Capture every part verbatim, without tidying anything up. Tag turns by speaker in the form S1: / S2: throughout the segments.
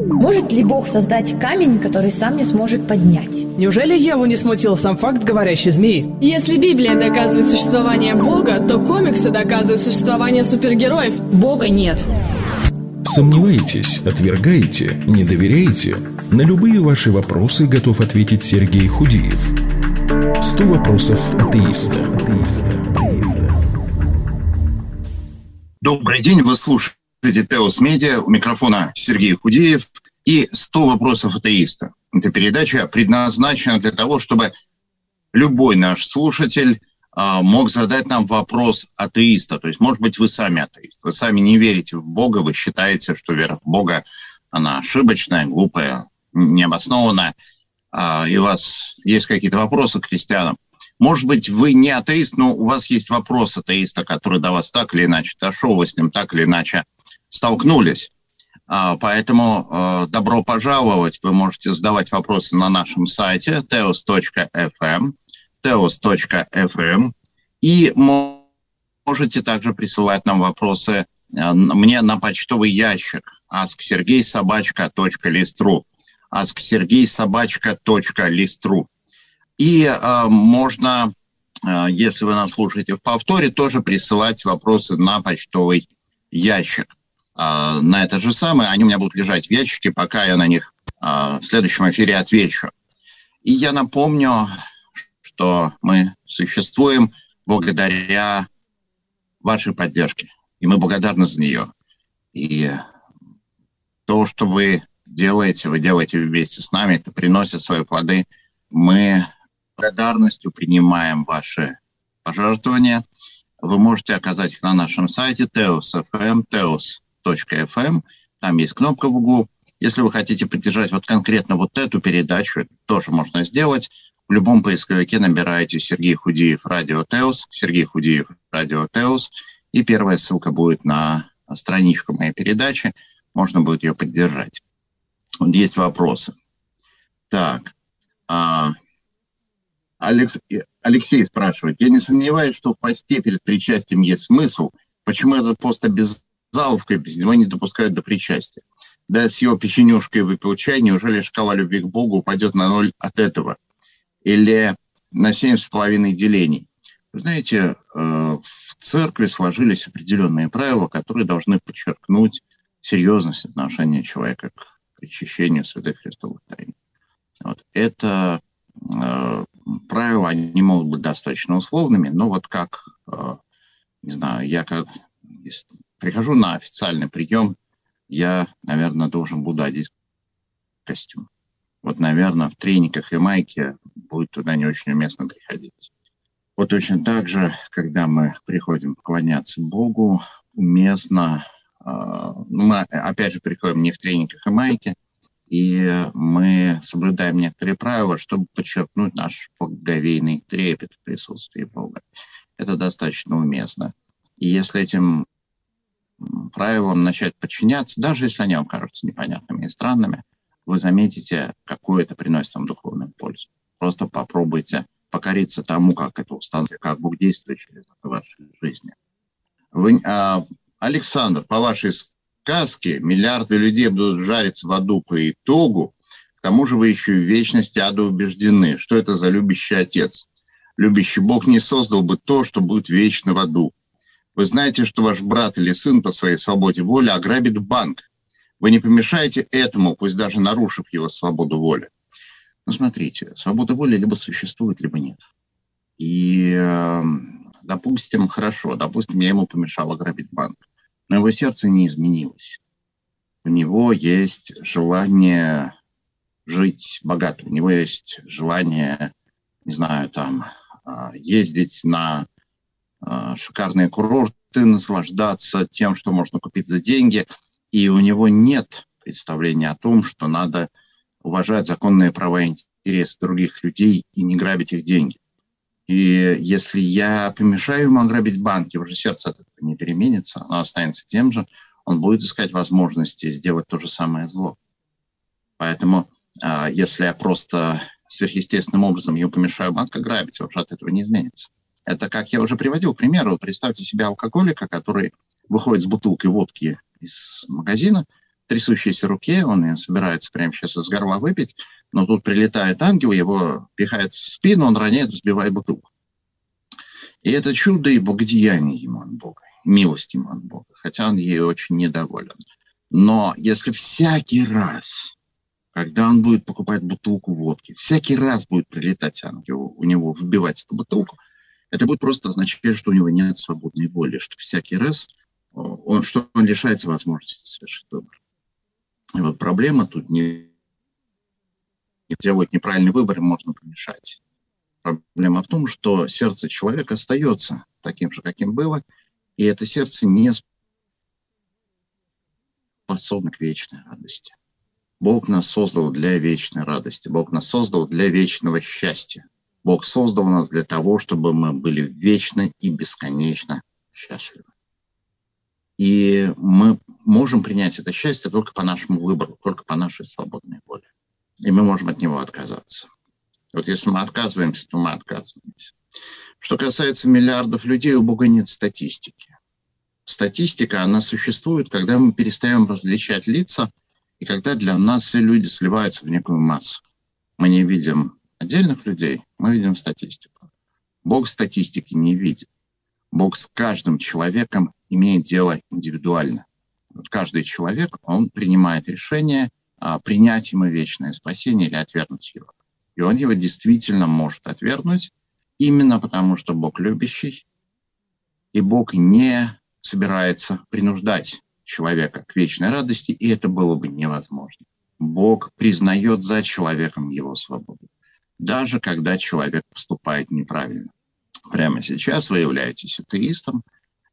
S1: Может ли Бог создать камень, который сам не сможет поднять?
S2: Неужели Еву не смутил сам факт говорящей змеи?
S3: Если Библия доказывает существование Бога, то комиксы доказывают существование супергероев.
S1: Бога нет.
S4: Сомневаетесь, отвергаете, не доверяете? На любые ваши вопросы готов ответить Сергей Худиев. сто вопросов атеиста.
S5: Добрый день, вы слушаете Теос Медиа, у микрофона Сергей Худиев и сто вопросов атеиста. Эта передача предназначена для того, чтобы любой наш слушатель а, мог задать нам вопрос атеиста. То есть, может быть, вы сами атеист, вы сами не верите в Бога, вы считаете, что вера в Бога, она ошибочная, глупая, необоснованная, а, и у вас есть какие-то вопросы к христианам. Может быть, вы не атеист, но у вас есть вопрос атеиста, который до вас так или иначе дошел, вы с ним так или иначе столкнулись. Поэтому добро пожаловать. Вы можете задавать вопросы на нашем сайте теос точка эф эм, теос точка эф эм, и можете также присылать нам вопросы мне на почтовый ящик ask sergey собака точка листру, ask sergey собака точка листру. И э, можно, э, если вы нас слушаете в повторе, тоже присылать вопросы на почтовый ящик. Э, на это же самое, они у меня будут лежать в ящике, пока я на них э, в следующем эфире отвечу. И я напомню, что мы существуем благодаря вашей поддержке, и мы благодарны за нее. И то, что вы делаете, вы делаете вместе с нами, это приносит свои плоды. Мы благодарностью принимаем ваши пожертвования. Вы можете оказать их на нашем сайте теос точка эф эм, теос точка эф эм. Там есть кнопка в углу. Если вы хотите поддержать вот конкретно вот эту передачу, это тоже можно сделать. В любом поисковике набираете Сергей Худиев Радио Теос, Сергей Худиев Радио Теос, и первая ссылка будет на страничку моей передачи. Можно будет ее поддержать. Есть вопросы. Так. А... Алексей спрашивает, я не сомневаюсь, что в посте перед причастием есть смысл. Почему этот пост обязаловкой, без него не допускают до причастия? Да, с его печенюшкой выпил чай, неужели шкала любви к Богу упадет на ноль от этого? Или на семь с половиной делений? Вы знаете, в церкви сложились определенные правила, которые должны подчеркнуть серьезность отношения человека к причащению святых христовых тайн. Вот. Это... правила, они могут быть достаточно условными, но вот как, не знаю, я как прихожу на официальный прием, я, наверное, должен буду одеть костюм. Вот, наверное, в трениках и майке будет туда не очень уместно приходить. Вот точно так же, когда мы приходим поклоняться Богу, уместно, мы опять же приходим не в трениках и майке, и мы соблюдаем некоторые правила, чтобы подчеркнуть наш благоговейный трепет в присутствии Бога. Это достаточно уместно. И если этим правилам начать подчиняться, даже если они вам кажутся непонятными и странными, вы заметите, какую это приносит вам духовную пользу. Просто попробуйте покориться тому, как это установится, как Бог действует через вашей жизни. Вы, а, Александр, по вашей сказки миллиарды людей будут жариться в аду по итогу. К тому же вы еще в вечности ада убеждены. Что это за любящий отец? Любящий Бог не создал бы то, что будет вечно в аду. Вы знаете, что ваш брат или сын по своей свободе воли ограбит банк. Вы не помешаете этому, пусть даже нарушив его свободу воли. Ну, смотрите, свобода воли либо существует, либо нет. И, допустим, хорошо, допустим, я ему помешал ограбить банк. Но его сердце не изменилось. У него есть желание жить богато. У него есть желание, не знаю, там, ездить на шикарные курорты, наслаждаться тем, что можно купить за деньги. И у него нет представления о том, что надо уважать законные права и интересы других людей и не грабить их деньги. И если я помешаю ему ограбить банк, его же сердце от этого не переменится, оно останется тем же, он будет искать возможности сделать то же самое зло. Поэтому, если я просто сверхъестественным образом ему помешаю банк ограбить, он же от этого не изменится. Это, как я уже приводил к примеру, представьте себе алкоголика, который выходит с бутылкой водки из магазина, трясущейся руке, он ее собирается прямо сейчас из горла выпить, но тут прилетает ангел, его пихает в спину, он роняет, разбивает бутылку. И это чудо и благодеяние ему от Бога, милость ему от Бога, хотя он ей очень недоволен. Но если всякий раз, когда он будет покупать бутылку водки, всякий раз будет прилетать ангел, у него вбивать эту бутылку, это будет просто означать, что у него нет свободной воли, что всякий раз он, что он лишается возможности совершить выбор. И вот проблема тут не делать неправильный выбор, можно помешать. Проблема в том, что сердце человека остается таким же, каким было, и это сердце не способно к вечной радости. Бог нас создал для вечной радости, Бог нас создал для вечного счастья. Бог создал нас для того, чтобы мы были вечно и бесконечно счастливы. И мы можем принять это счастье только по нашему выбору, только по нашей свободной воле. И мы можем от него отказаться. Вот если мы отказываемся, то мы отказываемся. Что касается миллиардов людей, у Бога нет статистики. Статистика, она существует, когда мы перестаем различать лица, и когда для нас все люди сливаются в некую массу. Мы не видим отдельных людей, мы видим статистику. Бог статистики не видит. Бог с каждым человеком имеет дело индивидуально. Вот каждый человек, он принимает решение, а, принять ему вечное спасение или отвергнуть его. И он его действительно может отвергнуть, именно потому что Бог любящий, и Бог не собирается принуждать человека к вечной радости, и это было бы невозможно. Бог признает за человеком его свободу, даже когда человек поступает неправильно. Прямо сейчас вы являетесь атеистом,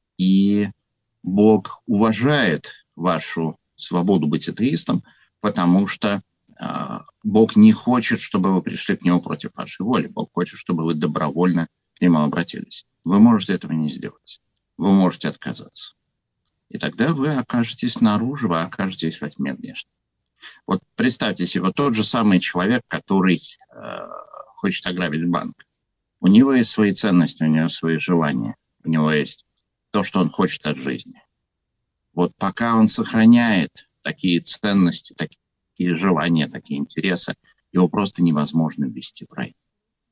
S5: и Бог уважает вашу свободу быть атеистом, потому что э, Бог не хочет, чтобы вы пришли к Нему против вашей воли. Бог хочет, чтобы вы добровольно к Нему обратились. Вы можете этого не сделать. Вы можете отказаться. И тогда вы окажетесь снаружи, вы окажетесь во тьме внешне. Вот представьте себе, вот тот же самый человек, который э, хочет ограбить банк. У него есть свои ценности, у него свои желания, у него есть то, что он хочет от жизни. Вот пока он сохраняет такие ценности, такие желания, такие интересы, его просто невозможно ввести в рай.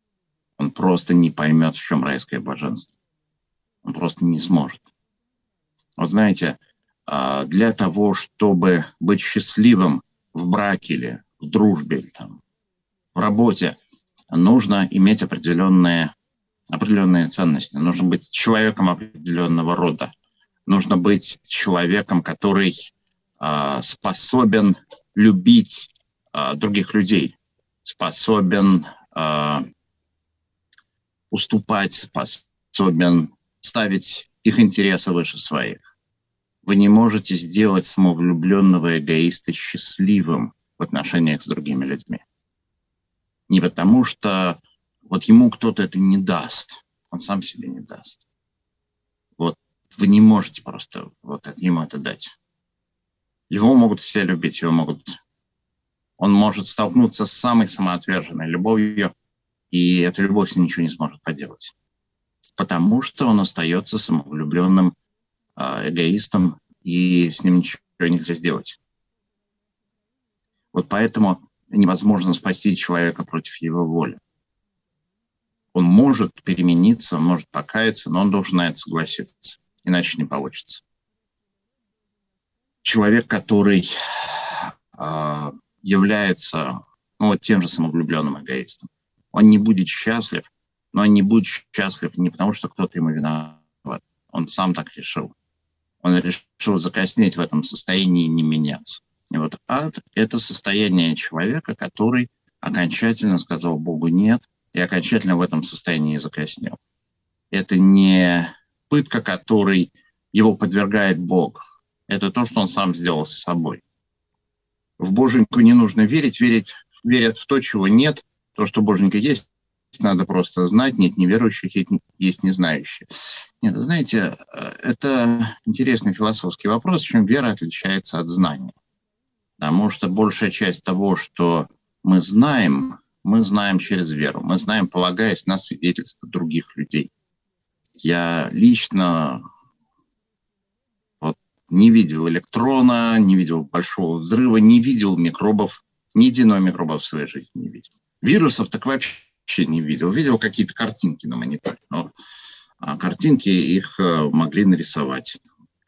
S5: Он просто не поймет, в чем райское блаженство. Он просто не сможет. Вот знаете, для того, чтобы быть счастливым в браке или в дружбе, или там, в работе, нужно иметь определенные, определенные ценности. Нужно быть человеком определенного рода. Нужно быть человеком, который э, способен любить э, других людей, способен э, уступать, способен ставить их интересы выше своих. Вы не можете сделать самовлюбленного эгоиста счастливым в отношениях с другими людьми. Не потому, что вот ему кто-то это не даст, он сам себе не даст. Вот вы не можете просто вот ему это дать. Его могут все любить, его могут... Он может столкнуться с самой самоотверженной любовью, и эта любовь с ним ничего не сможет поделать. Потому что он остается самовлюбленным э, эгоистом, и с ним ничего нельзя сделать. Вот поэтому невозможно спасти человека против его воли. Он может перемениться, он может покаяться, но он должен на это согласиться, иначе не получится. Человек, который э, является ну, вот тем же самовлюбленным эгоистом, он не будет счастлив, но он не будет счастлив не потому, что кто-то ему виноват. Он сам так решил. Он решил закоснеть в этом состоянии и не меняться. И вот ад – это состояние человека, который окончательно сказал Богу «нет», и окончательно в этом состоянии закоснел. Это не пытка, которой его подвергает Бог. Это то, что он сам сделал с собой. В Боженьку не нужно верить, верить верят в то, чего нет. То, что Боженька есть, надо просто знать. Нет неверующих, есть незнающие. Нет, вы знаете, это интересный философский вопрос, в чем вера отличается от знания. Потому что большая часть того, что мы знаем, мы знаем через веру. Мы знаем, полагаясь на свидетельства других людей. Я лично вот не видел электрона, не видел большого взрыва, не видел микробов, ни единого микроба в своей жизни не видел. Вирусов так вообще не видел. Видел какие-то картинки на мониторе, но а картинки их могли нарисовать.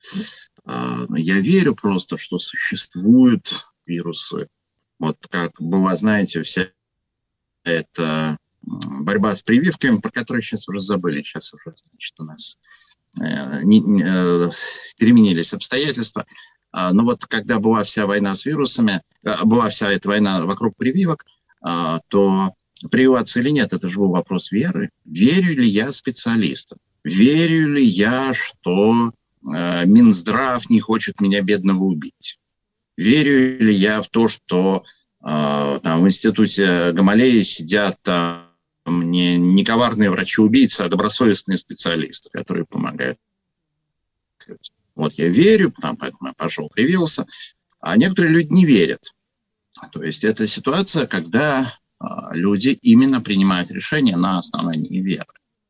S5: Я верю просто, что существуют вирусы. Вот как бы вы знаете, вся эта борьба с прививками, про которую сейчас уже забыли, сейчас уже, значит, у нас э, не, э, переменились обстоятельства. А, но вот когда была вся война с вирусами, э, была вся эта война вокруг прививок, э, то прививаться или нет, это же был вопрос веры. Верю ли я специалистам? Верю ли я, что э, Минздрав не хочет меня, бедного, убить? Верю ли я в то, что э, там, в институте Гамалеи сидят там, не, не коварные врачи-убийцы, а добросовестные специалисты, которые помогают. Вот я верю, там, поэтому я пошел, привился. А некоторые люди не верят. То есть это ситуация, когда э, люди именно принимают решения на основании веры.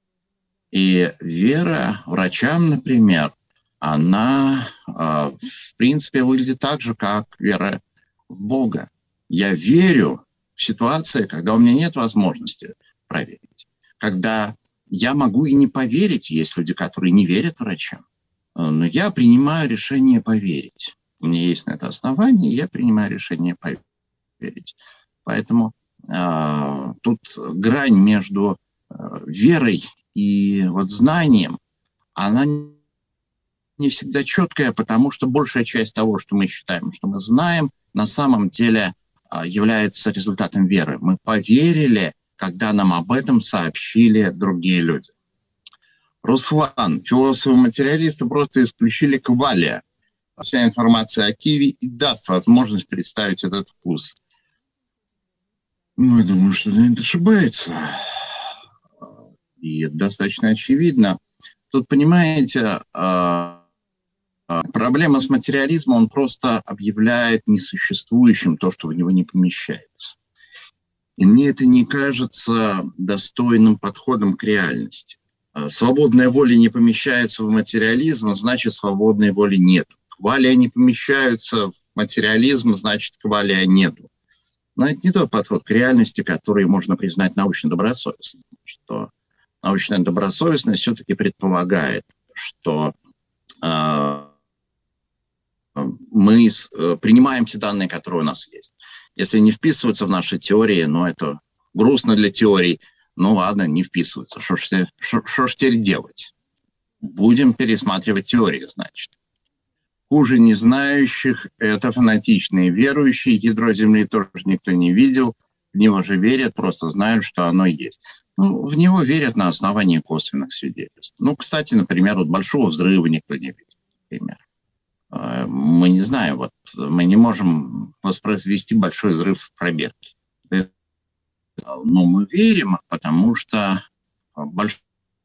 S5: И вера врачам, например, она, э, в принципе, выглядит так же, как вера в Бога. Я верю в ситуации, когда у меня нет возможности проверить. Когда я могу и не поверить, есть люди, которые не верят врачам, но я принимаю решение поверить. У меня есть на это основание, я принимаю решение поверить. Поэтому э, тут грань между э, верой и вот знанием, она не всегда четкая, потому что большая часть того, что мы считаем, что мы знаем, на самом деле э, является результатом веры. Мы поверили, когда нам об этом сообщили другие люди. Руслан, философы-материалисты просто исключили квалия. Вся информация о киви и даст возможность представить этот вкус. Ну, я думаю, что Леонид ошибается. И это достаточно очевидно. Тут, понимаете, проблема с материализмом, он просто объявляет несуществующим то, что в него не помещается. И мне это не кажется достойным подходом к реальности. Свободная воля не помещается в материализм, значит, свободной воли нет. Квалия не помещаются в материализм, значит, квалия нету. Но это не тот подход к реальности, который можно признать научно-добросовестным. Что научная добросовестность все-таки предполагает, что э, мы э, принимаем те данные, которые у нас есть. Если не вписываются в наши теории, ну, это грустно для теорий, ну, ладно, не вписываются. Что ж, шо, шо ж теперь делать? Будем пересматривать теории, значит. Хуже незнающих – это фанатичные верующие. Ядро Земли тоже никто не видел. В него же верят, просто знают, что оно есть. Ну, в него верят на основании косвенных свидетельств. Ну, кстати, например, вот Большого взрыва никто не видел, например. Мы не знаем, вот мы не можем воспроизвести большой взрыв в пробирке. Но мы верим, потому что большое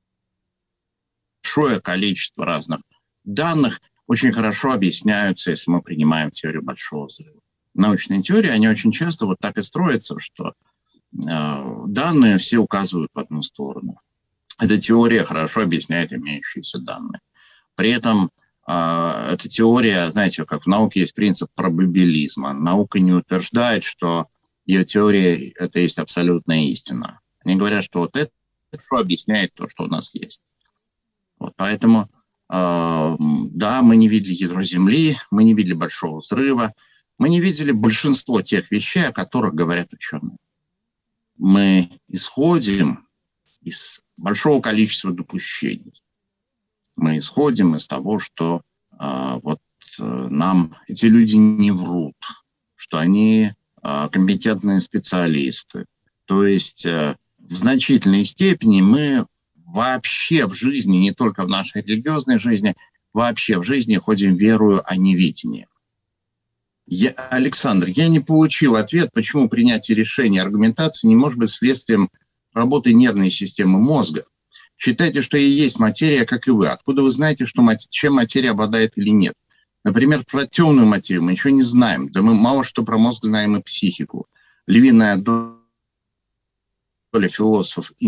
S5: количество разных данных очень хорошо объясняются, если мы принимаем теорию Большого взрыва. Научные теории, они очень часто вот так и строятся, что э, данные все указывают в одну сторону. Эта теория хорошо объясняет имеющиеся данные. При этом э, эта теория, знаете, как в науке есть принцип пробабилизма. Наука не утверждает, что ее теория – это есть абсолютная истина. Они говорят, что вот это хорошо объясняет то, что у нас есть. Вот, поэтому, э, да, мы не видели ядро Земли, мы не видели Большого взрыва, мы не видели большинство тех вещей, о которых говорят ученые. Мы исходим из большого количества допущений. Мы исходим из того, что э, вот э, нам эти люди не врут, что они э, компетентные специалисты. То есть э, в значительной степени мы вообще в жизни, не только в нашей религиозной жизни, вообще в жизни ходим верою, а не видением. Я, Александр, я не получил ответ, почему принятие решения аргументации не может быть следствием работы нервной системы мозга. Считайте, что и есть материя, как и вы. Откуда вы знаете, что мат... чем материя обладает или нет? Например, про темную материю мы еще не знаем. Да мы мало что про мозг знаем и психику. Львиная доля философов и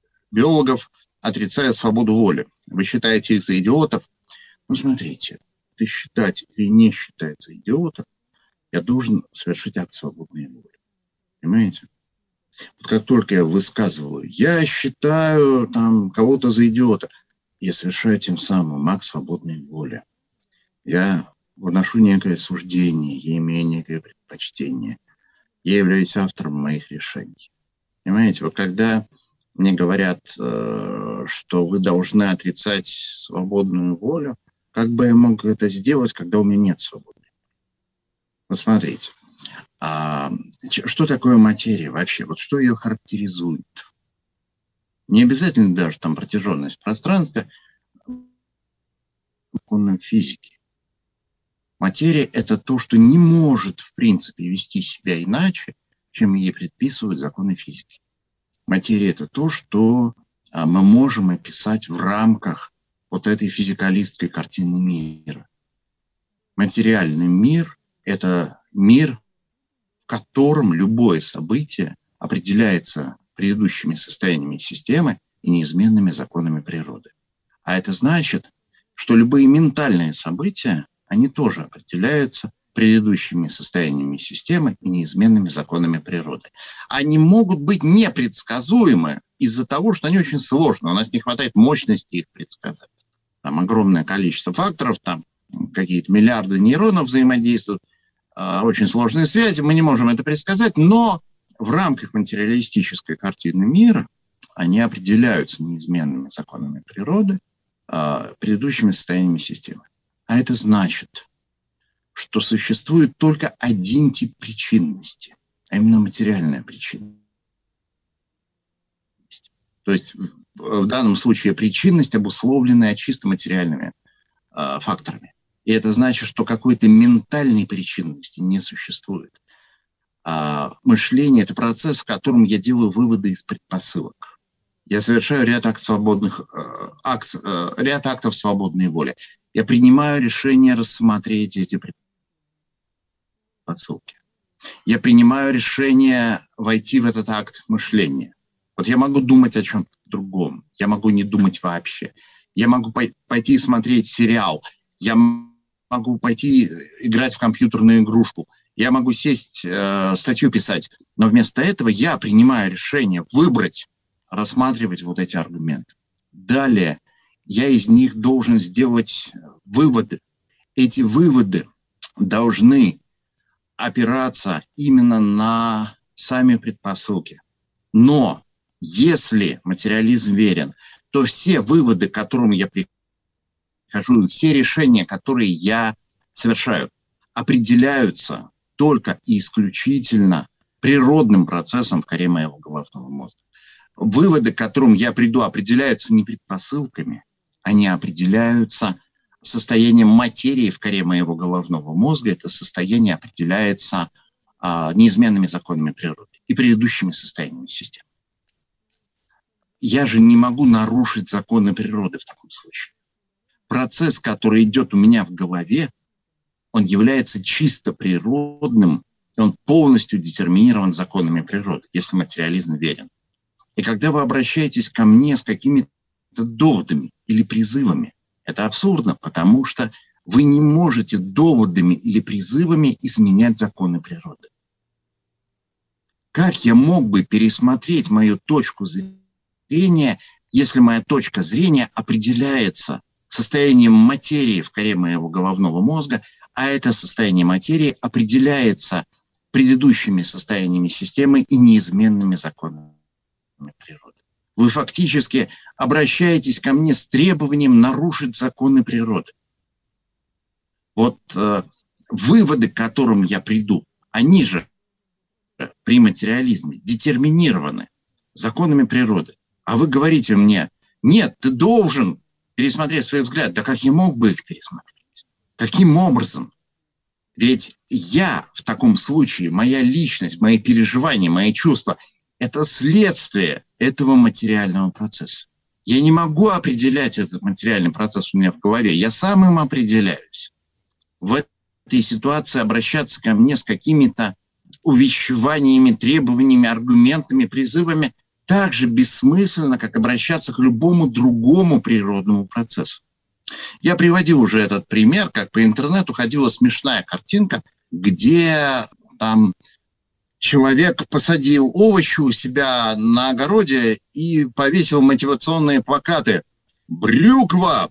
S5: нейробиологов отрицает свободу воли. Вы считаете их за идиотов? Ну, смотрите. это считать или не считать за идиота, я должен совершить акт свободной воли. Понимаете? Вот как только я высказываю, я считаю там кого-то за идиота, я совершаю тем самым акт свободной воли. Я вношу некое суждение, я имею некое предпочтение. Я являюсь автором моих решений. Понимаете, вот когда мне говорят, что вы должны отрицать свободную волю, как бы я мог это сделать, когда у меня нет свободы? Вот смотрите, а что такое материя вообще? Вот что ее характеризует? Не обязательно даже там протяженность пространства, законам физики. Материя – это то, что не может, в принципе, вести себя иначе, чем ей предписывают законы физики. Материя – это то, что мы можем описать в рамках вот этой физикалистской картины мира. Материальный мир – это мир, в котором любое событие определяется предыдущими состояниями системы и неизменными законами природы. А это значит, что любые ментальные события, они тоже определяются предыдущими состояниями системы и неизменными законами природы. Они могут быть непредсказуемы из-за того, что они очень сложны. У нас не хватает мощности их предсказать. Там огромное количество факторов, там какие-то миллиарды нейронов взаимодействуют, очень сложные связи, мы не можем это предсказать, но в рамках материалистической картины мира они определяются неизменными законами природы, предыдущими состояниями системы. А это значит, что существует только один тип причинности, а именно материальная причинность. То есть в данном случае причинность, обусловленная чисто материальными э, факторами. И это значит, что какой-то ментальной причинности не существует. А мышление – это процесс, в котором я делаю выводы из предпосылок. Я совершаю ряд, акт свободных, э, акт, э, ряд актов свободной воли. Я принимаю решение рассмотреть эти предпосылки. Я принимаю решение войти в этот акт мышления. Вот я могу думать о чем-то другом. Я могу не думать вообще. Я могу пойти смотреть сериал. Я могу пойти играть в компьютерную игрушку. Я могу сесть, э, статью писать. Но вместо этого я принимаю решение выбрать, рассматривать вот эти аргументы. Далее я из них должен сделать выводы. Эти выводы должны опираться именно на сами предпосылки. Но если материализм верен, то все выводы, к которым я прихожу, все решения, которые я совершаю, определяются только и исключительно природным процессом в коре моего головного мозга. Выводы, к которым я приду, определяются не предпосылками, они определяются состоянием материи в коре моего головного мозга. Это состояние определяется а, неизменными законами природы и предыдущими состояниями системы. Я же не могу нарушить законы природы в таком случае. Процесс, который идет у меня в голове, он является чисто природным, и он полностью детерминирован законами природы, если материализм верен. И когда вы обращаетесь ко мне с какими-то доводами или призывами, это абсурдно, потому что вы не можете доводами или призывами изменять законы природы. Как я мог бы пересмотреть мою точку зрения, если моя точка зрения определяется состоянием материи в коре моего головного мозга, а это состояние материи определяется предыдущими состояниями системы и неизменными законами природы? Вы фактически обращаетесь ко мне с требованием нарушить законы природы. Вот э, выводы, к которым я приду, они же при материализме детерминированы законами природы. А вы говорите мне: нет, ты должен пересмотреть свой взгляд. Да как я мог бы их пересмотреть? Каким образом? Ведь я в таком случае, моя личность, мои переживания, мои чувства – это следствие этого материального процесса. Я не могу определять этот материальный процесс у меня в голове. Я сам им определяюсь. В этой ситуации обращаться ко мне с какими-то увещеваниями, требованиями, аргументами, призывами так же бессмысленно, как обращаться к любому другому природному процессу. Я приводил уже этот пример, как по интернету ходила смешная картинка, где там человек посадил овощи у себя на огороде и повесил мотивационные плакаты. Брюква,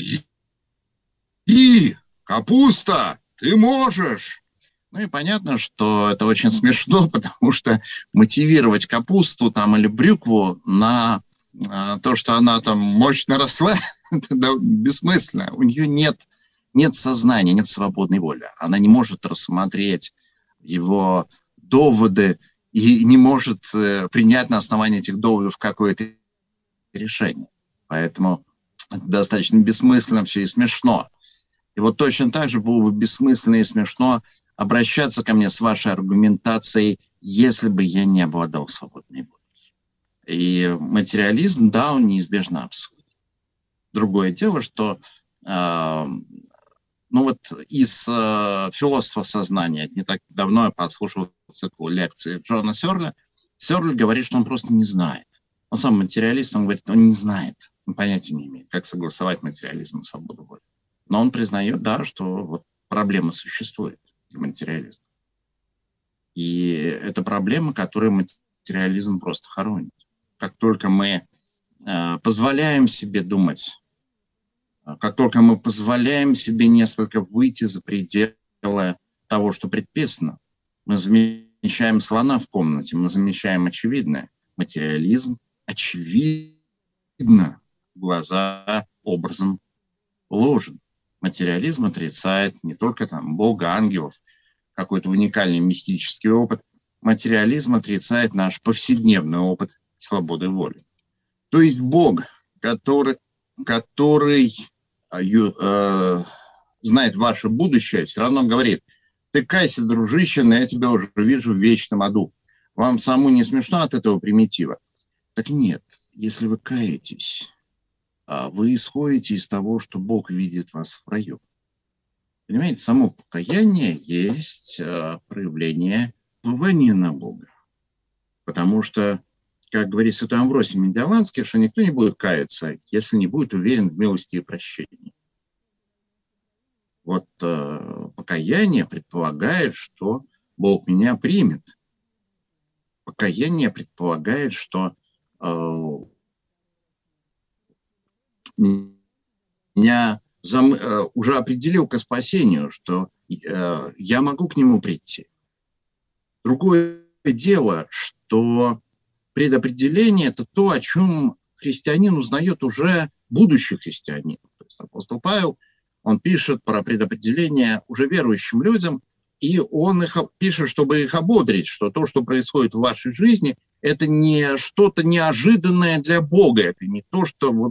S5: бри, капуста, ты можешь. Ну и понятно, что это очень смешно, потому что мотивировать капусту там или брюкву на а, то, что она там мощно росла, это бессмысленно. У нее нет, нет сознания, нет свободной воли. Она не может рассмотреть его доводы и не может э, принять на основании этих доводов какое-то решение. Поэтому это достаточно бессмысленно все и смешно. И вот точно так же было бы бессмысленно и смешно обращаться ко мне с вашей аргументацией, если бы я не обладал свободной волей. И материализм, да, он неизбежно абсурден. Другое дело, что э, ну вот из э, философа сознания, не так давно я подслушал цикл лекций Джона Сёрля, Сёрль говорит, что он просто не знает. Он сам материалист, он говорит, он не знает, он понятия не имеет, как согласовать материализм и свободу воли. Но он признает, да, что вот проблема существует для материализма. И это проблема, которую материализм просто хоронит. Как только мы э, позволяем себе думать, как только мы позволяем себе несколько выйти за пределы того, что предписано, мы замечаем слона в комнате, мы замечаем очевидное. Материализм очевидно глаза образом ложен. Материализм отрицает не только там Бога, ангелов, какой-то уникальный мистический опыт. Материализм отрицает наш повседневный опыт свободы воли. То есть Бог, который, который э, знает ваше будущее, все равно говорит, ты кайся, дружище, но я тебя уже вижу в вечном аду. Вам самому не смешно от этого примитива? Так нет, если вы каетесь, вы исходите из того, что Бог видит вас в раю. Понимаете, само покаяние есть проявление упования на Бога. Потому что, как говорит святой Амвросий Медиаланский, что никто не будет каяться, если не будет уверен в милости и прощении. Вот э, покаяние предполагает, что Бог меня примет. Покаяние предполагает, что э, меня зам, э, уже определил к спасению, что э, я могу к нему прийти. Другое дело, что предопределение – это то, о чем христианин узнает уже будущий христианин. То есть апостол Павел, он пишет про предопределение уже верующим людям, и он их пишет, чтобы их ободрить, что то, что происходит в вашей жизни, это не что-то неожиданное для Бога, это не то, что вот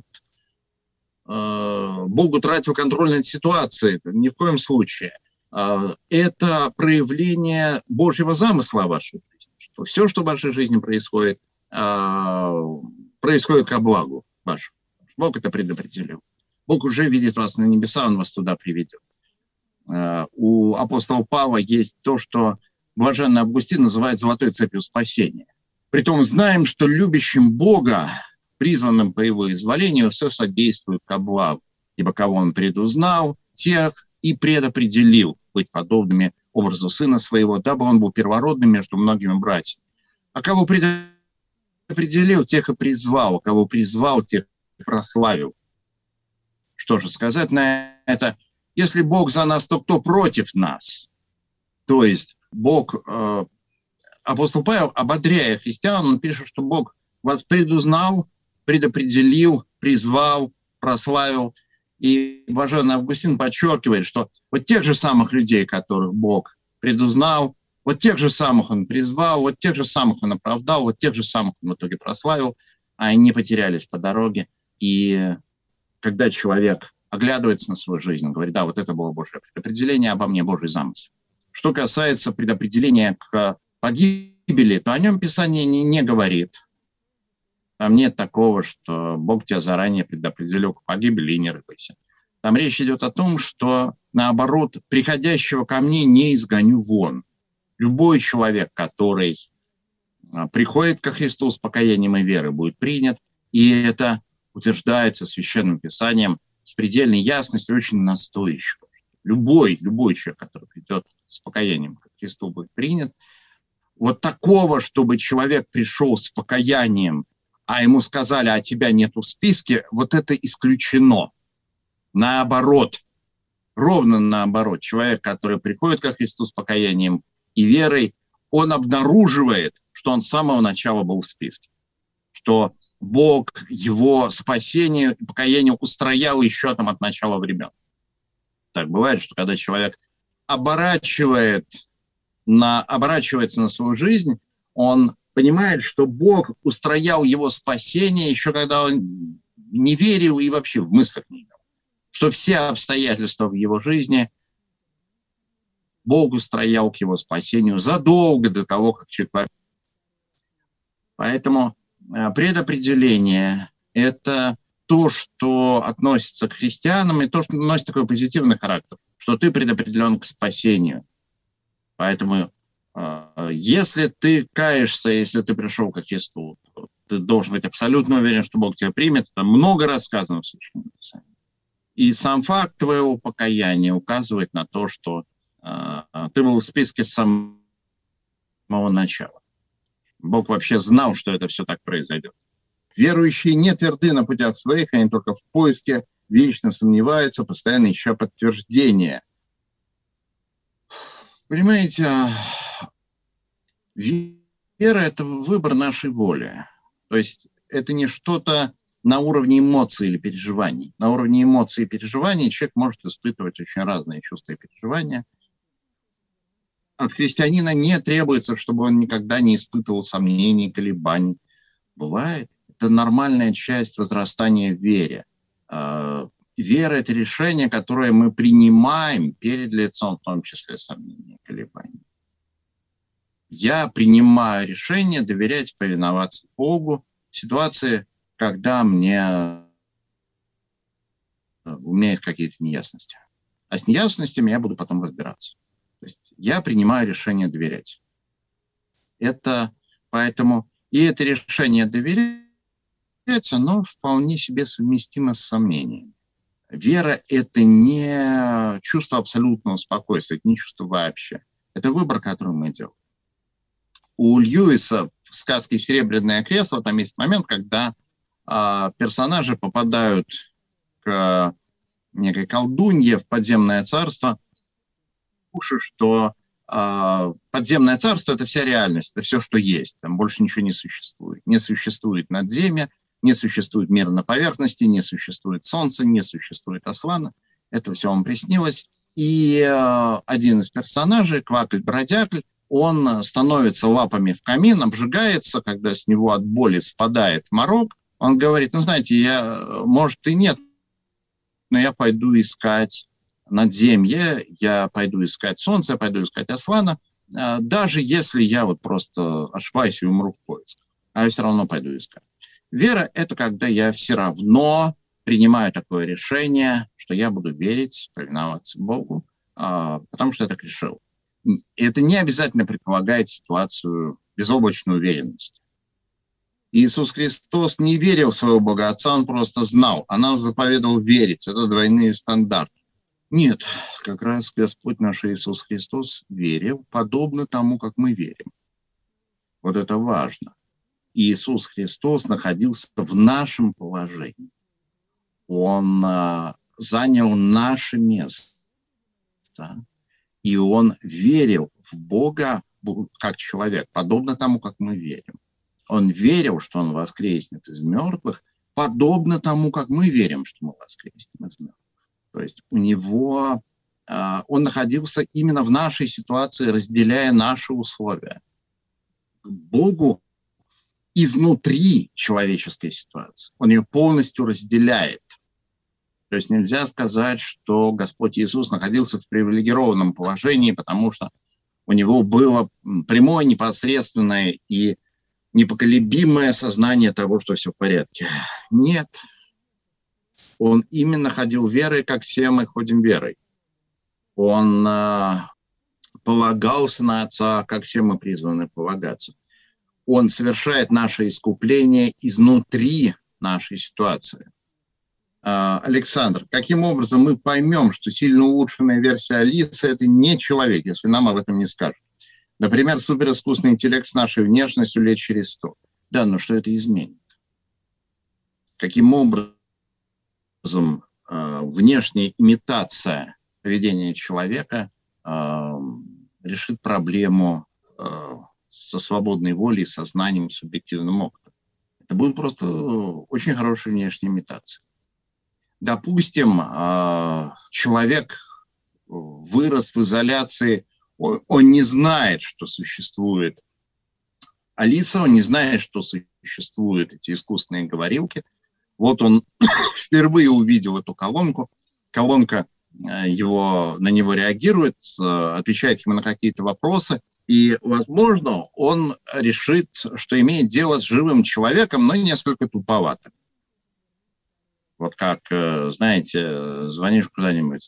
S5: э, Бог утратил контроль над ситуацией, это ни в коем случае. Э, это проявление Божьего замысла в вашей жизни, что все, что в вашей жизни происходит, э, происходит ко благу вашему. Бог это предопределил. Бог уже видит вас на небеса, Он вас туда приведет. Uh, у апостола Павла есть то, что блаженный Августин называет золотой цепью спасения. Притом знаем, что любящим Бога, призванным по Его изволению, все содействует ко благу, ибо кого Он предузнал, тех и предопределил быть подобными образу Сына Своего, дабы Он был первородным между многими братьями. А кого предопределил, тех и призвал, а кого призвал, тех и прославил. Что же сказать на это? Если Бог за нас, то кто против нас? То есть Бог, э, апостол Павел, ободряя христиан, он пишет, что Бог вас предузнал, предопределил, призвал, прославил. И блаженный Августин подчеркивает, что вот тех же самых людей, которых Бог предузнал, вот тех же самых Он призвал, вот тех же самых Он оправдал, вот тех же самых Он в итоге прославил, а они потерялись по дороге. И когда человек оглядывается на свою жизнь, он говорит, да, вот это было Божье предопределение, обо мне Божий замысел. Что касается предопределения к погибели, то о нем Писание не, не говорит. Там нет такого, что Бог тебя заранее предопределил к погибели и не рыпайся. Там речь идет о том, что, наоборот, приходящего ко мне не изгоню вон. Любой человек, который приходит ко Христу с покаянием и верой, будет принят, и это утверждается Священным Писанием с предельной ясностью, очень настойчиво. Любой, любой человек, который придет с покаянием к Христу, будет принят. Вот такого, чтобы человек пришел с покаянием, а ему сказали, а тебя нету в списке, вот это исключено. Наоборот, ровно наоборот. Человек, который приходит ко Христу с покаянием и верой, он обнаруживает, что он с самого начала был в списке. Что Бог его спасение и покаяние устроял еще там от начала времен. Так бывает, что когда человек оборачивает на, оборачивается на свою жизнь, он понимает, что Бог устроял его спасение еще когда он не верил и вообще в мыслях не имел. Что все обстоятельства в его жизни Бог устроял к его спасению задолго до того, как человек... Поэтому предопределение – это то, что относится к христианам, и то, что носит такой позитивный характер, что ты предопределен к спасению. Поэтому если ты каешься, если ты пришел к Христу, ты должен быть абсолютно уверен, что Бог тебя примет. Это много рассказано в Священном Писании. И сам факт твоего покаяния указывает на то, что э, ты был в списке с самого начала. Бог вообще знал, что это все так произойдет. Верующие не тверды на путях своих, они только в поиске, вечно сомневаются, постоянно ища подтверждения. Понимаете, вера – это выбор нашей воли. То есть это не что-то на уровне эмоций или переживаний. На уровне эмоций и переживаний человек может испытывать очень разные чувства и переживания. От христианина не требуется, чтобы он никогда не испытывал сомнений, колебаний. Бывает. Это нормальная часть возрастания в вере. Вера – это решение, которое мы принимаем перед лицом, в том числе сомнений и колебаний. Я принимаю решение доверять, повиноваться Богу в ситуации, когда мне, у меня есть какие-то неясности. А с неясностями я буду потом разбираться. То есть я принимаю решение доверять. Это поэтому и это решение доверять, оно вполне себе совместимо с сомнением. Вера – это не чувство абсолютного спокойствия, это не чувство вообще. Это выбор, который мы делаем. У Льюиса в сказке «Серебряное кресло» там есть момент, когда э, персонажи попадают к некой колдунье в подземное царство, что э, подземное царство – это вся реальность, это все, что есть. Там больше ничего не существует. Не существует надземья, не существует мира на поверхности, не существует солнца, не существует Аслана. Это все вам приснилось. И э, один из персонажей, Квакль-бродякль, он становится лапами в камин, обжигается, когда с него от боли спадает морок. Он говорит, ну, знаете, я, может, и нет, но я пойду искать надземье, я пойду искать солнце, я пойду искать Аслана, даже если я вот просто ошибаюсь и умру в поисках. А я все равно пойду искать. Вера – это когда я все равно принимаю такое решение, что я буду верить, повиноваться Богу, потому что я так решил. Это не обязательно предполагает ситуацию безоблачной уверенности. Иисус Христос не верил в своего Бога Отца, он просто знал. А нам заповедовал верить. Это двойные стандарты. Нет, как раз Господь наш Иисус Христос верил, подобно тому, как мы верим. Вот это важно. Иисус Христос находился в нашем положении. Он а, занял наше место. И он верил в Бога как человек, подобно тому, как мы верим. Он верил, что он воскреснет из мертвых, подобно тому, как мы верим, что мы воскреснем из мертвых. То есть у него, он находился именно в нашей ситуации, разделяя наши условия. К Богу изнутри человеческой ситуации. Он ее полностью разделяет. То есть нельзя сказать, что Господь Иисус находился в привилегированном положении, потому что у него было прямое, непосредственное и непоколебимое сознание того, что все в порядке. Нет. Он именно ходил верой, как все мы ходим верой. Он э, полагался на Отца, как все мы призваны полагаться. Он совершает наше искупление изнутри нашей ситуации. Александр, каким образом мы поймем, что сильно улучшенная версия Алисы – это не человек, если нам об этом не скажут? Например, суперискусственный интеллект с нашей внешностью лет через сто. Да, но что это изменит? Каким образом э, внешняя имитация поведения человека э, решит проблему э, со свободной волей, сознанием, субъективным опытом? Это будет просто очень хорошая внешняя имитация. Допустим, человек вырос в изоляции, он не знает, что существует Алиса, он не знает, что существуют эти искусственные говорилки. Вот он впервые увидел эту колонку, колонка его, на него реагирует, отвечает ему на какие-то вопросы, и, возможно, он решит, что имеет дело с живым человеком, но несколько туповатым. Вот как, знаете, звонишь куда-нибудь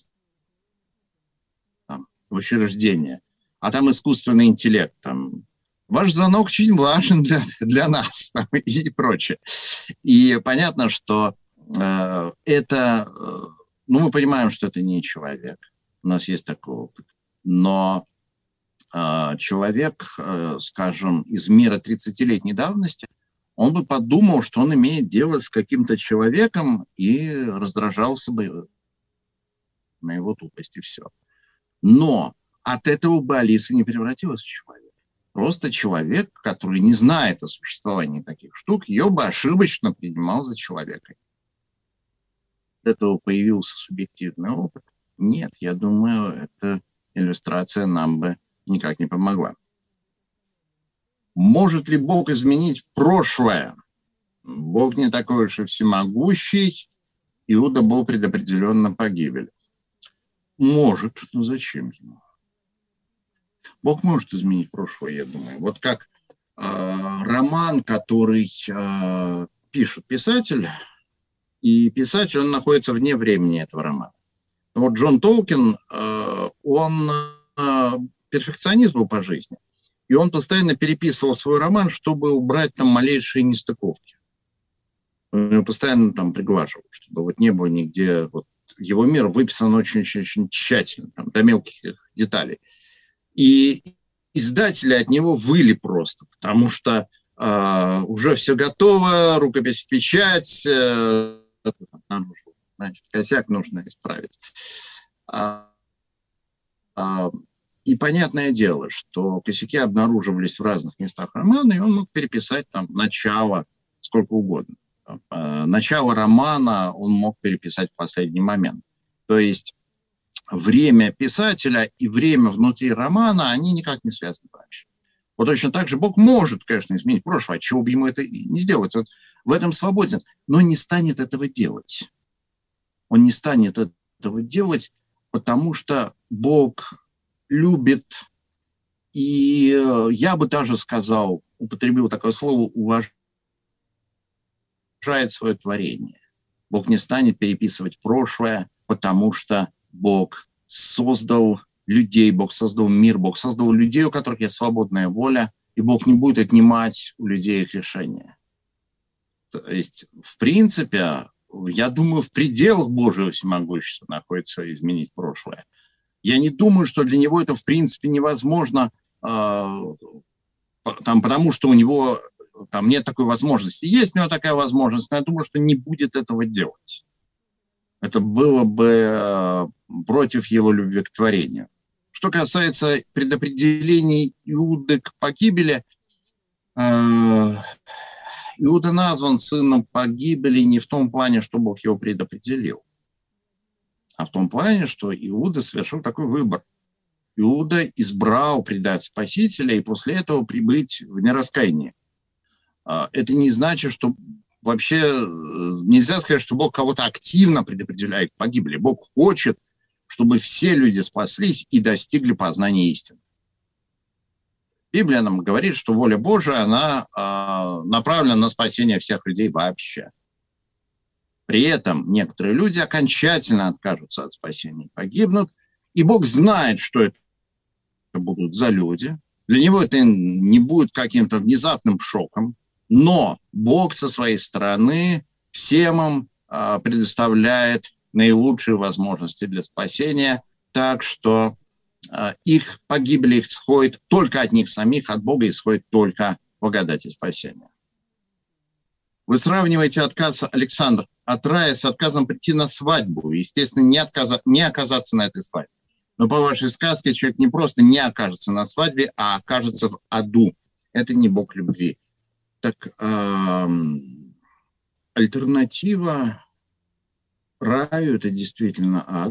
S5: там, в учреждение, а там искусственный интеллект, там, ваш звонок очень важен для, для нас там, и прочее. И понятно, что э, это, э, ну, мы понимаем, что это не человек, у нас есть такой опыт, но э, человек, э, скажем, из мира тридцатилетней давности, он бы подумал, что он имеет дело с каким-то человеком и раздражался бы на его тупость, и все. Но от этого бы Алиса не превратилась в человека. Просто человек, который не знает о существовании таких штук, ее бы ошибочно принимал за человека. От этого появился субъективный опыт. Нет, я думаю, эта иллюстрация нам бы никак не помогла. Может ли Бог изменить прошлое? Бог не такой уж и всемогущий. Иуда был предопределен на погибель. Может, но зачем ему? Бог может изменить прошлое, я думаю. Вот как э, роман, который э, пишет писатель, и писатель, он находится вне времени этого романа. Вот Джон Толкин, э, он э, перфекционист был по жизни. И он постоянно переписывал свой роман, чтобы убрать там малейшие нестыковки. Он его постоянно там приглаживал, чтобы вот не было нигде... Вот, его мир выписан очень-очень тщательно, там, до мелких деталей. И издатели от него выли просто, потому что э, уже все готово, рукопись в печать, э, нам нужно, значит, косяк нужно исправить. А, а, И понятное дело, что косяки обнаруживались в разных местах романа, и он мог переписать там начало сколько угодно. Начало романа он мог переписать в последний момент. То есть время писателя и время внутри романа, они никак не связаны дальше. Вот точно так же Бог может, конечно, изменить прошлое, чего бы ему это не сделать. Он в этом свободен, но не станет этого делать. Он не станет этого делать, потому что Бог любит, и я бы даже сказал, употребил такое слово, уважает свое творение. Бог не станет переписывать прошлое, потому что Бог создал людей, Бог создал мир, Бог создал людей, у которых есть свободная воля, и Бог не будет отнимать у людей их решения. То есть, в принципе, я думаю, в пределах Божьего всемогущества находится изменить прошлое. Я не думаю, что для него это в принципе невозможно, э, там, потому что у него там нет такой возможности. Есть у него такая возможность, но я думаю, что не будет этого делать. Это было бы э, против его любви к творению. Что касается предопределений Иуды к погибели, э, Иуда назван сыном погибели не в том плане, что Бог его предопределил, а в том плане, что Иуда совершил такой выбор. Иуда избрал предать Спасителя и после этого прибыть в нераскаяние. Это не значит, что вообще нельзя сказать, что Бог кого-то активно предопределяет к погибели. Бог хочет, чтобы все люди спаслись и достигли познания истины. Библия нам говорит, что воля Божия, она направлена на спасение всех людей вообще. При этом некоторые люди окончательно откажутся от спасения и погибнут, и Бог знает, что это будут за люди. Для него это не будет каким-то внезапным шоком, но Бог со своей стороны всем им предоставляет наилучшие возможности для спасения, так что их погибель их исходит только от них самих, от Бога исходит только благодать и спасение. Вы сравниваете отказ, Александр, от рая с отказом прийти на свадьбу. Естественно, не, отказа, не оказаться на этой свадьбе. Но по вашей сказке человек не просто не окажется на свадьбе, а окажется в аду. Это не Бог любви. Так эм, альтернатива раю – это действительно ад.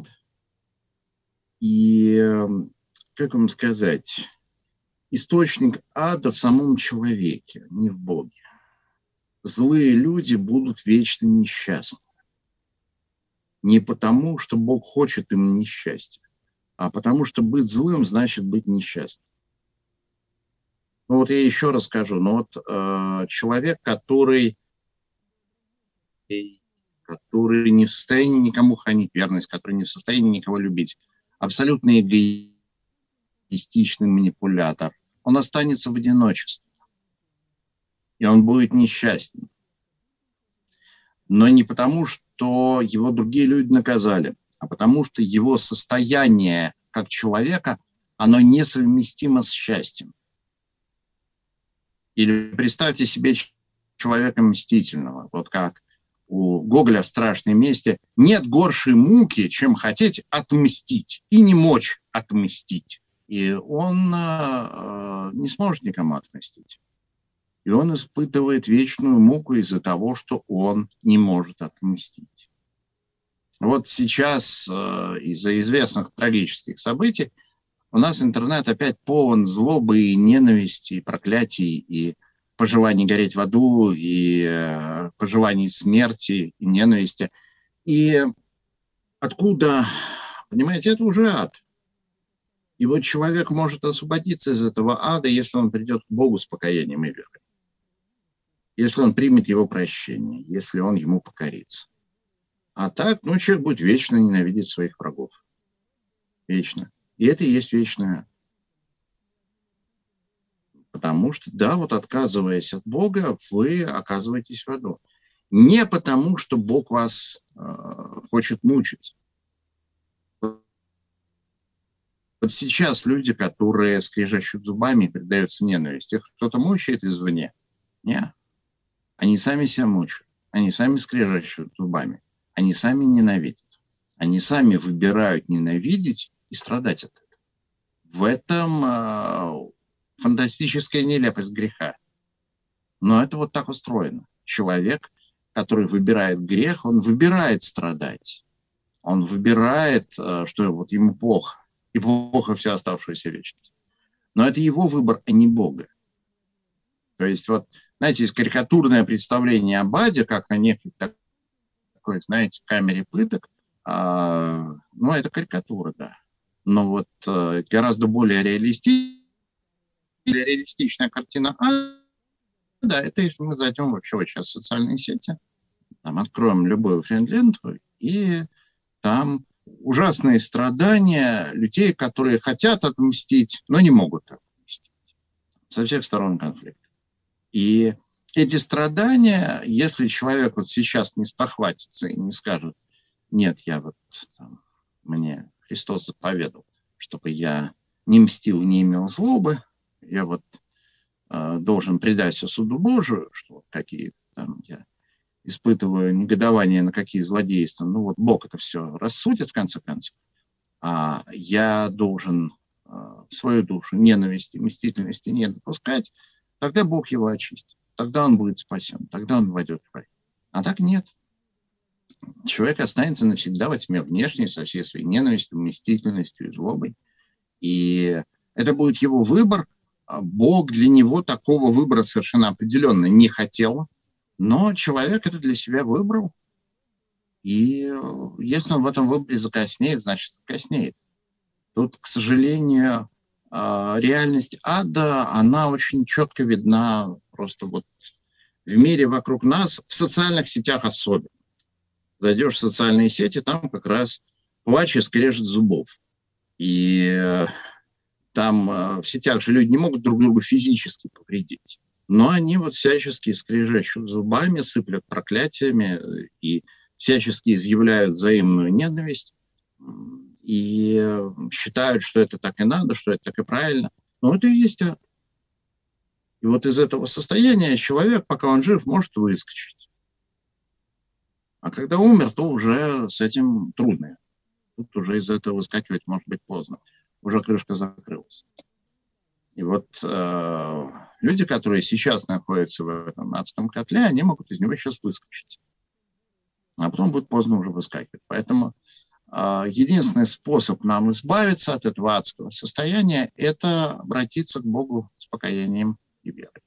S5: И, как вам сказать, источник ада в самом человеке, не в Боге. Злые люди будут вечно несчастны. Не потому, что Бог хочет им несчастья, а потому что быть злым значит быть несчастным. Ну вот я еще раз скажу, ну вот э, человек, который, который не в состоянии никому хранить верность, который не в состоянии никого любить, абсолютно эгоистичный манипулятор, он останется в одиночестве. И он будет несчастен. Но не потому, что его другие люди наказали, а потому что его состояние как человека, оно несовместимо с счастьем. Или представьте себе человека мстительного, вот как у Гоголя в «Страшной мести». Нет горшей муки, чем хотеть отмстить, и не мочь отмстить. И он э, не сможет никому отмстить. И он испытывает вечную муку из-за того, что он не может отмстить. Вот сейчас э, из-за известных трагических событий у нас интернет опять полон злобы и ненависти, и проклятий, и пожеланий гореть в аду, и э, пожеланий смерти, и ненависти. И откуда, понимаете, это уже ад. И вот человек может освободиться из этого ада, если он придет к Богу с покаянием и верой. Если он примет его прощение, если он ему покорится. А так, ну, человек будет вечно ненавидеть своих врагов. Вечно. И это и есть вечное. Потому что, да, вот отказываясь от Бога, вы оказываетесь в аду. Не потому, что Бог вас э, хочет мучить. Вот сейчас люди, которые скрежещут зубами, предаются ненависти, их кто-то мучает извне. Нет. Они сами себя мучают, они сами скрежещут зубами, они сами ненавидят. Они сами выбирают ненавидеть и страдать от этого. В этом э, фантастическая нелепость греха. Но это вот так устроено. Человек, который выбирает грех, он выбирает страдать. Он выбирает, э, что вот ему плохо, и плохо вся оставшуюся вечность. Но это его выбор, а не Бога. То есть вот, знаете, есть карикатурное представление об аде, как о некой такой, знаете, камере пыток. А, ну, это карикатура, да. Но вот а, гораздо более реалистичная, реалистичная картина ада, да, это если мы зайдем вообще вот сейчас в социальные сети, там откроем любую френд-ленту, и там ужасные страдания людей, которые хотят отмстить, но не могут отмстить. Со всех сторон конфликт. И эти страдания, если человек вот сейчас не спохватится и не скажет, нет, я вот, там, мне Христос заповедал, чтобы я не мстил, не имел злобы, я вот э, должен предаться суду Божию, что вот какие там я испытываю негодование на какие злодейства, ну вот Бог это все рассудит в конце концов, а я должен э, свою душу ненависти, мстительности не допускать, тогда Бог его очистит, тогда он будет спасен, тогда он войдет в рай. А так нет. Человек останется навсегда во тьме внешней, со всей своей ненавистью, мстительностью и злобой. И это будет его выбор. Бог для него такого выбора совершенно определенно не хотел, но человек это для себя выбрал. И если он в этом выборе закоснеет, значит закоснеет. Тут, к сожалению, реальность ада, она очень четко видна просто вот в мире вокруг нас, в социальных сетях особенно. Зайдешь в социальные сети, там как раз плач и скрежет зубов. И там в сетях же люди не могут друг другу физически повредить. Но они вот всячески скрежещут зубами, сыплят проклятиями и всячески изъявляют взаимную ненависть и считают, что это так и надо, что это так и правильно. Но это и есть ад. И вот из этого состояния человек, пока он жив, может выскочить. А когда умер, то уже с этим трудно. Тут уже из этого выскакивать может быть поздно. Уже крышка закрылась. И вот э, люди, которые сейчас находятся в этом адском котле, они могут из него сейчас выскочить. А потом будет поздно уже выскакивать. Поэтому э, единственный способ нам избавиться от этого адского состояния – это обратиться к Богу с покаянием и верой.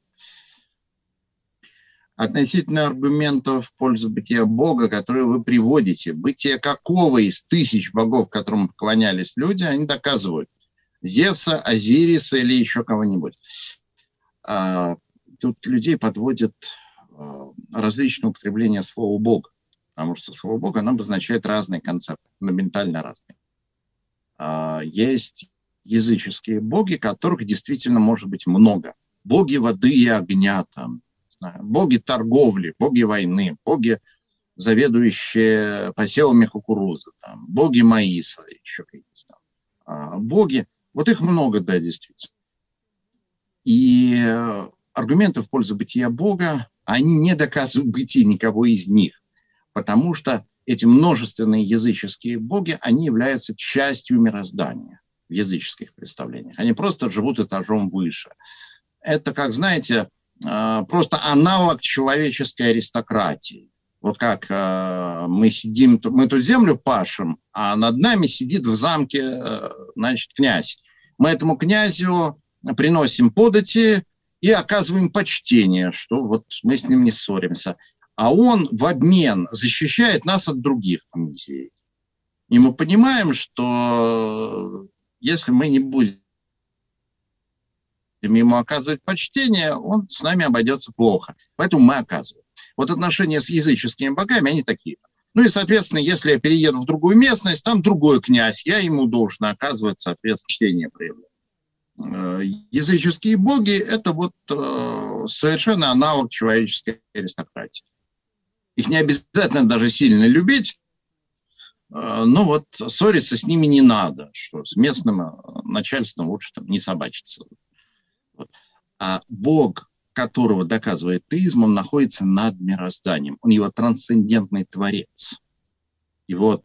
S5: Относительно аргументов в пользу бытия Бога, которые вы приводите, бытие какого из тысяч богов, которым поклонялись люди, они доказывают. Зевса, Азириса или еще кого-нибудь. А, тут людей подводят а, различные употребления слова «бог», потому что слово «бог» оно обозначает разные концепты, фундаментально разные. А, есть языческие боги, которых действительно может быть много. Боги воды и огня, там, боги торговли, боги войны, боги, заведующие посевами кукурузы, там, боги маиса, еще какие-то там. А, боги. Вот их много, да, действительно. И аргументы в пользу бытия Бога, они не доказывают бытие никого из них, потому что эти множественные языческие боги, они являются частью мироздания в языческих представлениях. Они просто живут этажом выше. Это, как знаете, просто аналог человеческой аристократии. Вот как мы сидим, мы тут землю пашем, а над нами сидит в замке, значит, князь. Мы этому князю приносим подати и оказываем почтение, что вот мы с ним не ссоримся. А он в обмен защищает нас от других князей. И мы понимаем, что если мы не будем ему оказывать почтение, он с нами обойдется плохо. Поэтому мы оказываем. Вот отношения с языческими богами, они такие. Ну и, соответственно, если я перееду в другую местность, там другой князь, я ему должен оказывать, соответственно, чтение проявлять. Языческие боги – это вот совершенно аналог человеческой аристократии. Их не обязательно даже сильно любить, но вот ссориться с ними не надо, что с местным начальством лучше там не собачиться. Вот. А бог, которого доказывает теизм, он находится над мирозданием. Он его трансцендентный творец. И вот,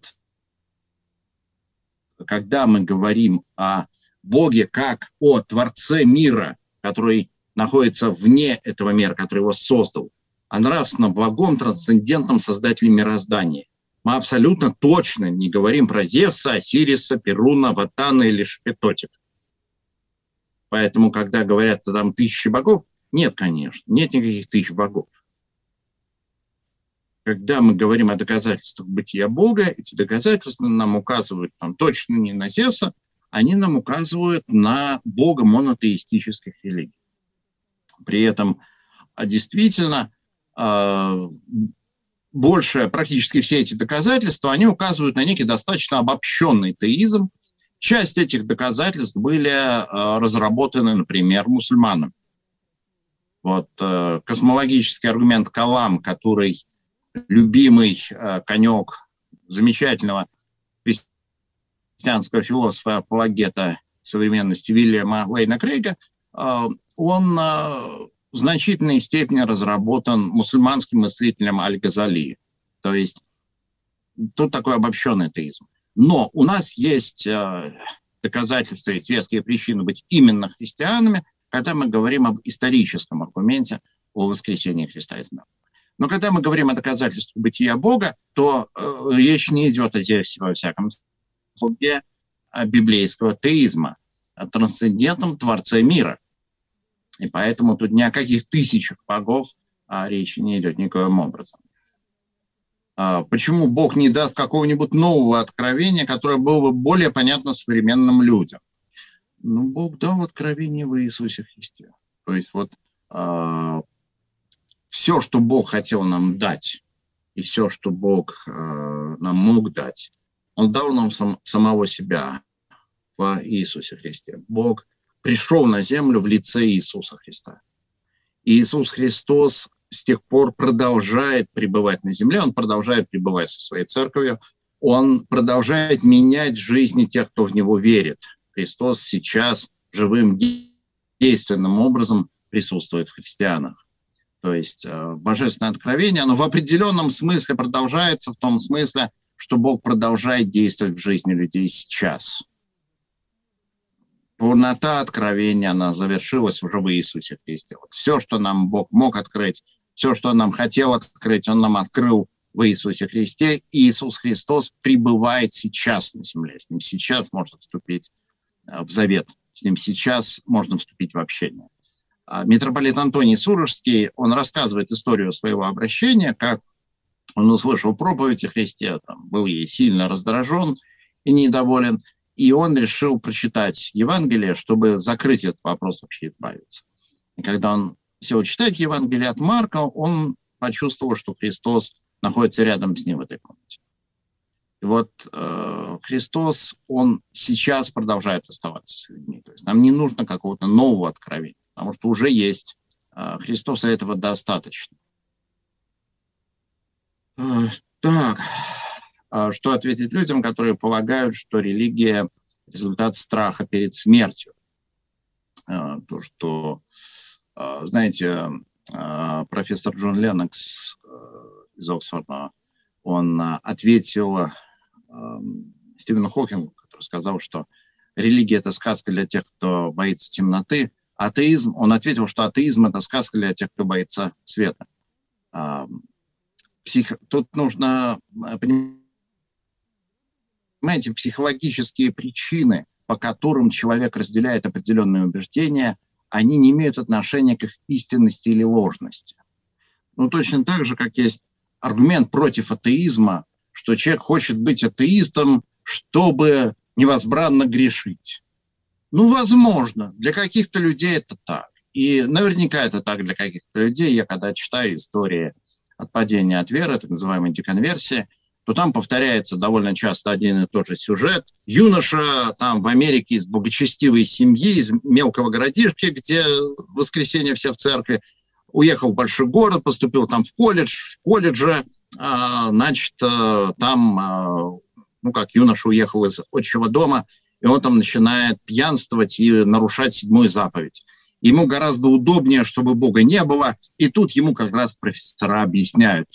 S5: когда мы говорим о Боге как о Творце мира, который находится вне этого мира, который его создал, о нравственном, благом, трансцендентном создателе мироздания, мы абсолютно точно не говорим про Зевса, Осириса, Перуна, Ватана или Шпетотика. Поэтому, когда говорят, что там тысячи богов, нет, конечно, нет никаких тысяч богов. Когда мы говорим о доказательствах бытия Бога, эти доказательства нам указывают там, точно не на Зевса, они нам указывают на Бога монотеистических религий. При этом действительно больше, практически все эти доказательства, они указывают на некий достаточно обобщенный теизм. Часть этих доказательств были разработаны, например, мусульманами. Вот космологический аргумент Калам, который любимый конек замечательного христианского философа-апологета современности Вильяма Лейна Крейга, он в значительной степени разработан мусульманским мыслителем Аль-Газали. То есть тут такой обобщенный теизм. Но у нас есть доказательства и веские причины быть именно христианами, когда мы говорим об историческом аргументе о воскресении Христа из мертвых. Но когда мы говорим о доказательствах бытия Бога, то э, речь не идет о Зевсе, во всяком случае, о библейского теизма, о трансцендентном Творце мира. И поэтому тут ни о каких тысячах богов а речи не идет никоим образом. А почему Бог не даст какого-нибудь нового откровения, которое было бы более понятно современным людям? Ну, Бог дал откровение в Иисусе Христе. То есть вот э, все, что Бог хотел нам дать, и все, что Бог э, нам мог дать, Он дал нам сам, самого себя в Иисусе Христе. Бог пришел на землю в лице Иисуса Христа. И Иисус Христос с тех пор продолжает пребывать на земле, он продолжает пребывать со своей церковью, он продолжает менять жизни тех, кто в него верит. Христос сейчас живым, действенным образом присутствует в христианах. То есть божественное откровение, оно в определенном смысле продолжается, в том смысле, что Бог продолжает действовать в жизни людей сейчас. Полнота откровения, она завершилась уже в Иисусе Христе. Вот все, что нам Бог мог открыть, все, что Он нам хотел открыть, Он нам открыл в Иисусе Христе. И Иисус Христос пребывает сейчас на земле. С Ним сейчас можно вступить в завет. С Ним сейчас можно вступить в общение. Митрополит Антоний Сурожский, он рассказывает историю своего обращения, как он услышал проповедь о Христе, там, был ей сильно раздражен и недоволен, и он решил прочитать Евангелие, чтобы закрыть этот вопрос, вообще избавиться. И когда он сел читать Евангелие от Марка, он почувствовал, что Христос находится рядом с ним в этой комнате. И вот э, Христос, он сейчас продолжает оставаться с людьми. То есть нам не нужно какого-то нового откровения, потому что уже есть. Э, Христоса этого достаточно. Э, так, э, что ответить людям, которые полагают, что религия – результат страха перед смертью? Э, то, что, э, знаете, э, профессор Джон Леннокс э, из Оксфорда, он э, ответил Стивену Хокингу, который сказал, что религия – это сказка для тех, кто боится темноты. Атеизм, он ответил, что атеизм – это сказка для тех, кто боится света. Псих... Тут нужно, понимаете, психологические причины, по которым человек разделяет определенные убеждения, они не имеют отношения к их истинности или ложности. Ну, точно так же, как есть аргумент против атеизма, что человек хочет быть атеистом, чтобы невозбранно грешить. Ну, возможно, для каких-то людей это так. И наверняка это так для каких-то людей. Я когда читаю истории отпадения от веры, так называемой деконверсии, то там повторяется довольно часто один и тот же сюжет. Юноша там в Америке из благочестивой семьи, из мелкого городишки, где в воскресенье все в церкви, уехал в большой город, поступил там в колледж, в колледже, значит, там, ну, как юноша уехал из отчего дома, и он там начинает пьянствовать и нарушать седьмую заповедь. Ему гораздо удобнее, чтобы Бога не было, и тут ему как раз профессора объясняют,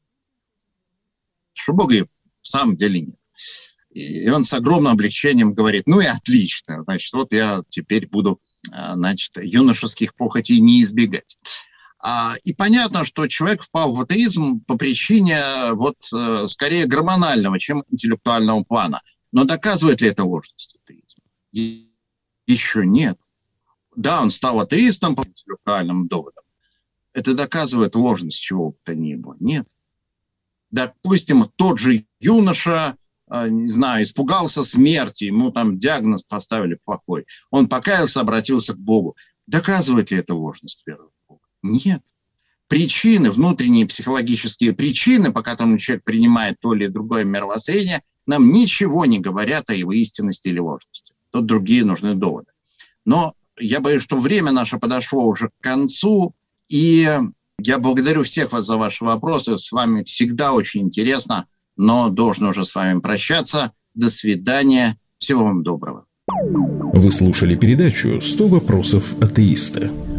S5: что Бога и в самом деле нет. И он с огромным облегчением говорит: ну и отлично, значит, вот я теперь буду, значит, юношеских похотей не избегать. И понятно, что человек впал в атеизм по причине вот, скорее гормонального, чем интеллектуального плана. Но доказывает ли это ложность атеизма? Еще нет. Да, он стал атеистом по интеллектуальным доводам. Это доказывает ложность чего бы то ни было? Нет. Допустим, тот же юноша, не знаю, испугался смерти, ему там диагноз поставили плохой. Он покаялся, обратился к Богу. Доказывает ли это ложность веры? Нет. Причины, внутренние психологические причины, по которым человек принимает то или другое мировоззрение, нам ничего не говорят о его истинности или ложности. Тут другие нужны доводы. Но я боюсь, что время наше подошло уже к концу, и я благодарю всех вас за ваши вопросы. С вами всегда очень интересно, но должен уже с вами прощаться. До свидания. Всего вам доброго.
S4: Вы слушали передачу «сто вопросов атеиста».